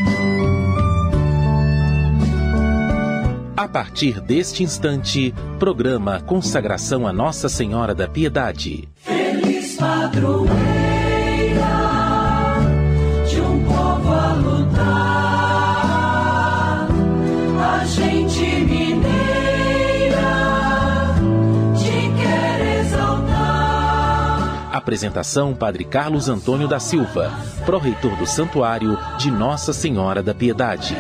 A partir deste instante, programa Consagração a Nossa Senhora da Piedade. Feliz padroeira de um povo a lutar, a gente mineira te quer exaltar. Apresentação: Padre Carlos Antônio da Silva, pró-reitor do Santuário de Nossa Senhora da Piedade.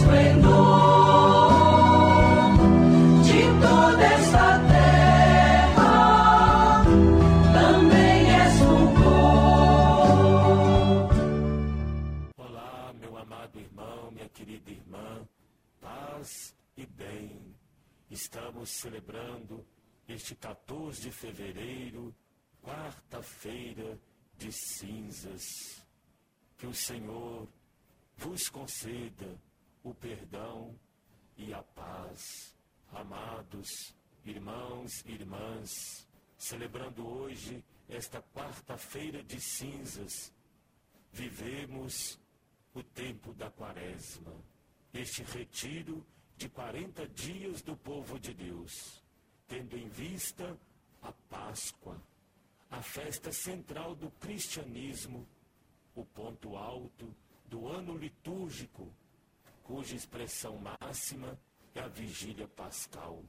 Querida irmã, paz e bem. Estamos celebrando este 14 de fevereiro, quarta-feira de cinzas. Que o Senhor vos conceda o perdão e a paz. Amados irmãos e irmãs, celebrando hoje esta quarta-feira de cinzas, vivemos o tempo da Quaresma, este retiro de 40 dias do povo de Deus, tendo em vista a Páscoa, a festa central do cristianismo, o ponto alto do ano litúrgico, cuja expressão máxima é a Vigília Pascal.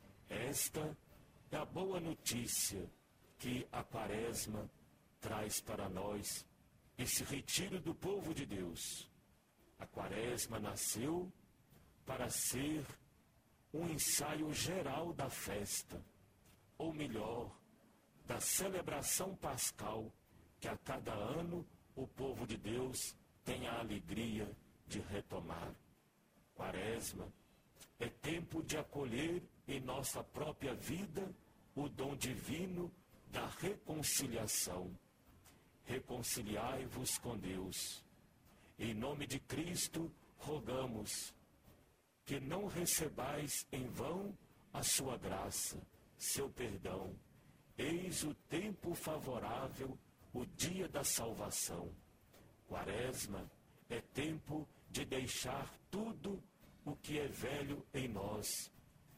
Esta é a boa notícia que a Quaresma traz para nós, esse retiro do povo de Deus. A Quaresma nasceu para ser um ensaio geral da festa, ou melhor, da celebração pascal, que a cada ano o povo de Deus tem a alegria de retomar. Quaresma é tempo de acolher em nossa própria vida o dom divino da reconciliação. Reconciliai-vos com Deus. Em nome de Cristo, rogamos que não recebais em vão a sua graça, seu perdão. Eis o tempo favorável, o dia da salvação. Quaresma é tempo de deixar tudo o que é velho em nós.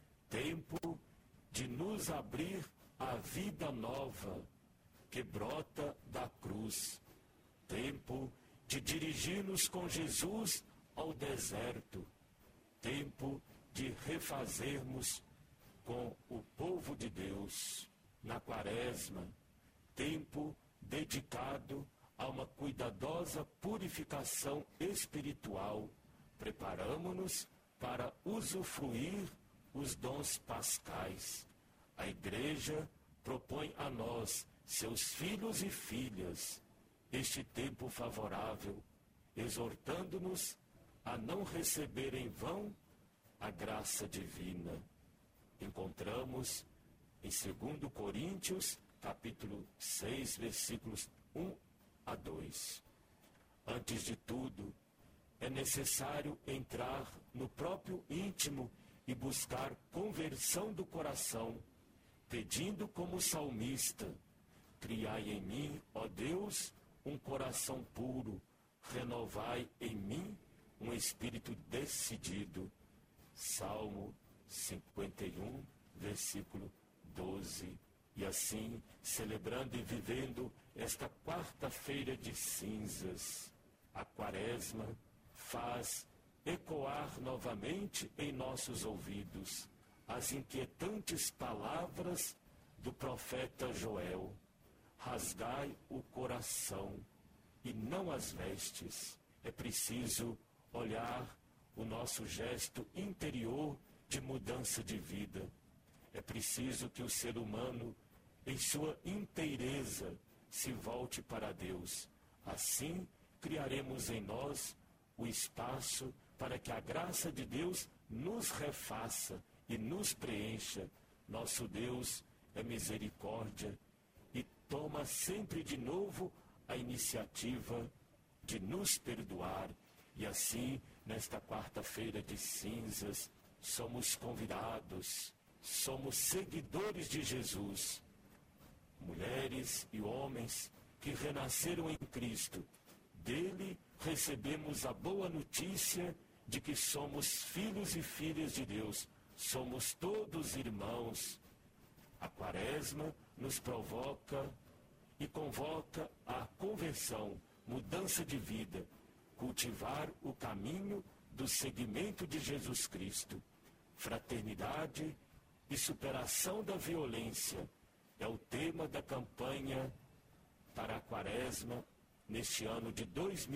Tempo de nos abrir à vida nova que brota da cruz. Tempo de dirigir-nos com Jesus ao deserto. Tempo de refazermos com o povo de Deus. Na Quaresma, tempo dedicado a uma cuidadosa purificação espiritual. Preparamo-nos para usufruir os dons pascais. A Igreja propõe a nós, seus filhos e filhas, este tempo favorável, exortando-nos a não receber em vão a graça divina. Encontramos em 2 Coríntios, capítulo 6, versículos 1 a 2. Antes de tudo, é necessário entrar no próprio íntimo e buscar conversão do coração, pedindo como salmista: criai em mim, ó Deus, um coração puro, renovai em mim um espírito decidido. Salmo 51, versículo 12. E assim, celebrando e vivendo esta quarta-feira de cinzas, a Quaresma faz ecoar novamente em nossos ouvidos as inquietantes palavras do profeta Joel: rasgai o coração e não as vestes. É preciso olhar o nosso gesto interior de mudança de vida. É preciso que o ser humano, em sua inteireza, se volte para Deus. Assim, criaremos em nós o espaço para que a graça de Deus nos refaça e nos preencha. Nosso Deus é misericórdia e toma sempre de novo a iniciativa de nos perdoar. E assim, nesta quarta-feira de cinzas, somos convidados, somos seguidores de Jesus, mulheres e homens que renasceram em Cristo, dele recebemos a boa notícia de que somos filhos e filhas de Deus. Somos todos irmãos. A Quaresma nos provoca e convoca a conversão, mudança de vida, cultivar o caminho do seguimento de Jesus Cristo. Fraternidade e superação da violência é o tema da campanha para a Quaresma neste ano de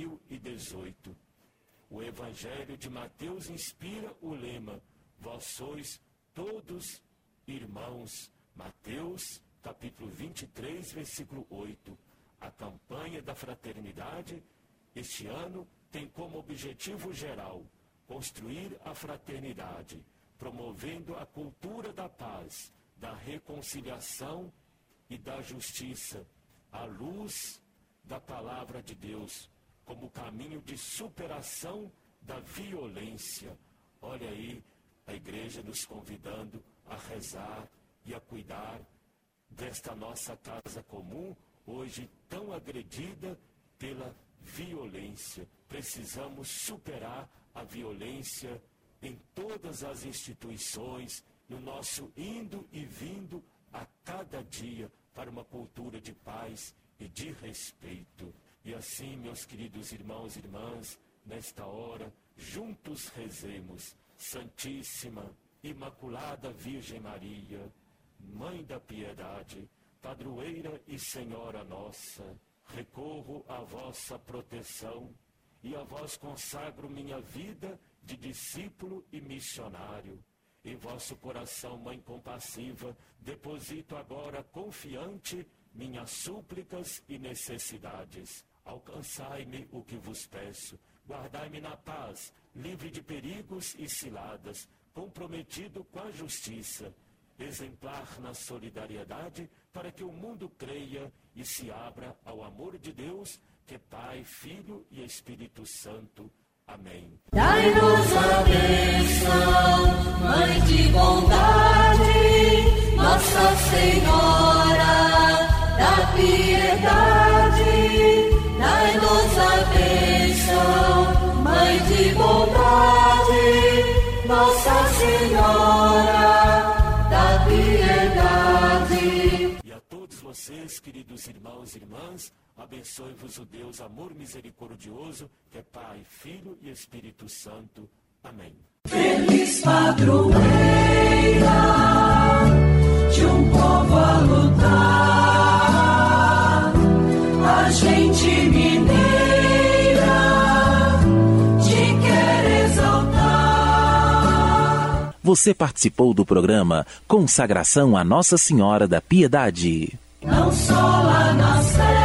2018. O Evangelho de Mateus inspira o lema: vós sois todos irmãos. Mateus, capítulo 23, versículo 8. A campanha da fraternidade este ano tem como objetivo geral construir a fraternidade, promovendo a cultura da paz, da reconciliação e da justiça, à luz da palavra de Deus, como caminho de superação da violência. Olha aí a igreja nos convidando a rezar e a cuidar desta nossa casa comum, hoje tão agredida pela violência. Precisamos superar a violência em todas as instituições, no nosso indo e vindo a cada dia para uma cultura de paz e de respeito. E assim, meus queridos irmãos e irmãs, nesta hora, juntos rezemos. Santíssima, Imaculada Virgem Maria, Mãe da Piedade, Padroeira e Senhora nossa, recorro à vossa proteção e a vós consagro minha vida de discípulo e missionário. Em vosso coração, Mãe compassiva, deposito agora confiante minhas súplicas e necessidades. Alcançai-me o que vos peço, guardai-me na paz, livre de perigos e ciladas, comprometido com a justiça, exemplar na solidariedade, para que o mundo creia e se abra ao amor de Deus, que é Pai, Filho e Espírito Santo. Amém. Dai-nos a bênção, Mãe de bondade, Nossa Senhora da piedade. Dai-nos a bênção, Mãe de bondade, Nossa Senhora da piedade. E a todos vocês, queridos irmãos e irmãs, abençoe-vos o Deus amor misericordioso, que é Pai, Filho e Espírito Santo. Amém. Feliz padroeira de um povo a lutar, a gente mineira te quer exaltar. Você participou do programa Consagração a Nossa Senhora da Piedade. Não só lá na